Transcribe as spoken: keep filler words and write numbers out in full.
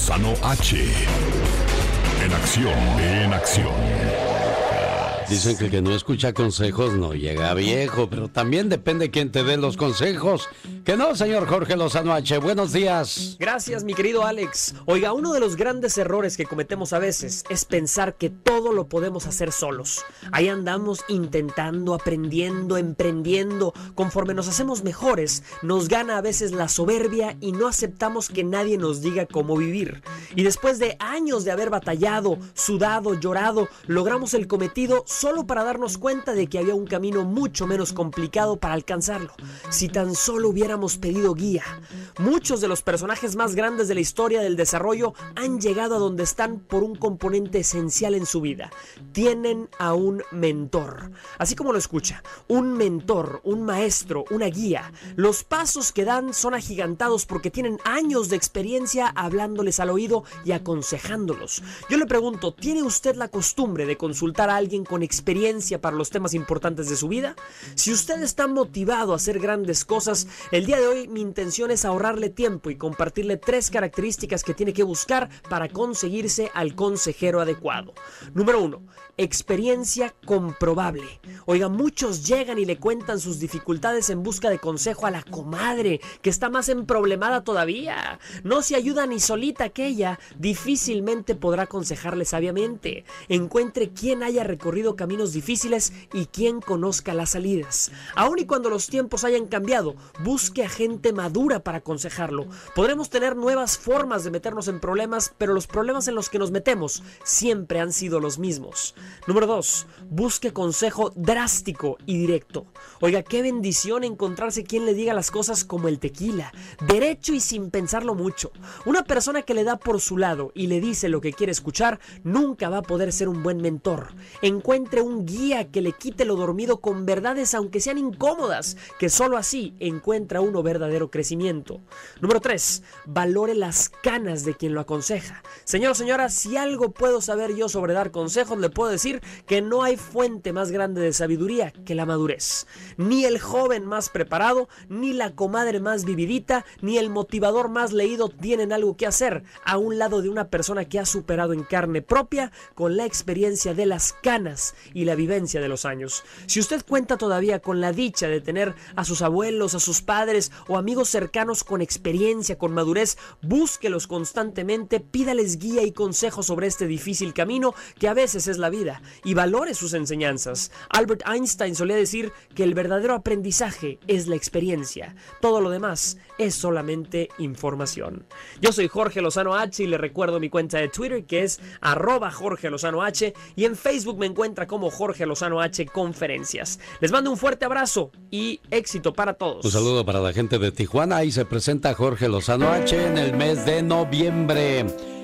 Lozano H. En acción, en acción. Dicen que el que no escucha consejos no llega viejo, pero también depende quién te dé los consejos. Que no, señor Jorge Lozano H. Buenos días. Gracias, mi querido Alex. Oiga, uno de los grandes errores que cometemos a veces es pensar que todo lo podemos hacer solos. Ahí andamos intentando, aprendiendo, emprendiendo. Conforme nos hacemos mejores, nos gana a veces la soberbia y no aceptamos que nadie nos diga cómo vivir. Y después de años de haber batallado, sudado, llorado, logramos el cometido solo para darnos cuenta de que había un camino mucho menos complicado para alcanzarlo. Si tan solo hubiéramos pedido guía. Muchos de los personajes más grandes de la historia del desarrollo han llegado a donde están por un componente esencial en su vida. Tienen a un mentor. Así como lo escucha, un mentor, un maestro, una guía. Los pasos que dan son agigantados porque tienen años de experiencia hablándoles al oído y aconsejándolos. Yo le pregunto, ¿tiene usted la costumbre de consultar a alguien con experiencia para los temas importantes de su vida? Si usted está motivado a hacer grandes cosas, el día de hoy mi intención es ahorrarle tiempo y compartirle tres características que tiene que buscar para conseguirse al consejero adecuado. Número uno, experiencia comprobable. Oiga, muchos llegan y le cuentan sus dificultades en busca de consejo a la comadre, que está más emproblemada todavía. No se ayuda ni solita aquella, difícilmente podrá aconsejarle sabiamente. Encuentre quien haya recorrido caminos difíciles y quien conozca las salidas. Aun y cuando los tiempos hayan cambiado, busque a gente madura para aconsejarlo. Podremos tener nuevas formas de meternos en problemas, pero los problemas en los que nos metemos siempre han sido los mismos. Número dos, busque consejo drástico y directo. Oiga, qué bendición encontrarse quien le diga las cosas como el tequila, derecho y sin pensarlo mucho. Una persona que le da por su lado y le dice lo que quiere escuchar, nunca va a poder ser un buen mentor. Encuentre un guía que le quite lo dormido con verdades aunque sean incómodas, que solo así encuentra uno verdadero crecimiento. Número tres, valore las canas de quien lo aconseja. Señor o señora, si algo puedo saber yo sobre dar consejos, le puedo decir que no hay fuente más grande de sabiduría que la madurez. Ni el joven más preparado, ni la comadre más vividita, ni el motivador más leído tienen algo que hacer a un lado de una persona que ha superado en carne propia con la experiencia de las canas y la vivencia de los años. Si usted cuenta todavía con la dicha de tener a sus abuelos, a sus padres o amigos cercanos con experiencia, con madurez, búsquelos constantemente, pídales guía y consejo sobre este difícil camino que a veces es la vida, y valore sus enseñanzas. Albert Einstein solía decir que el verdadero aprendizaje es la experiencia. Todo lo demás es solamente información. Yo soy Jorge Lozano H y le recuerdo mi cuenta de Twitter, que es arroba Jorge Lozano H, y en Facebook me encuentra como Jorge Lozano H Conferencias. Les mando un fuerte abrazo y éxito para todos. Un saludo para la gente de Tijuana. Ahí se presenta Jorge Lozano H en el mes de noviembre.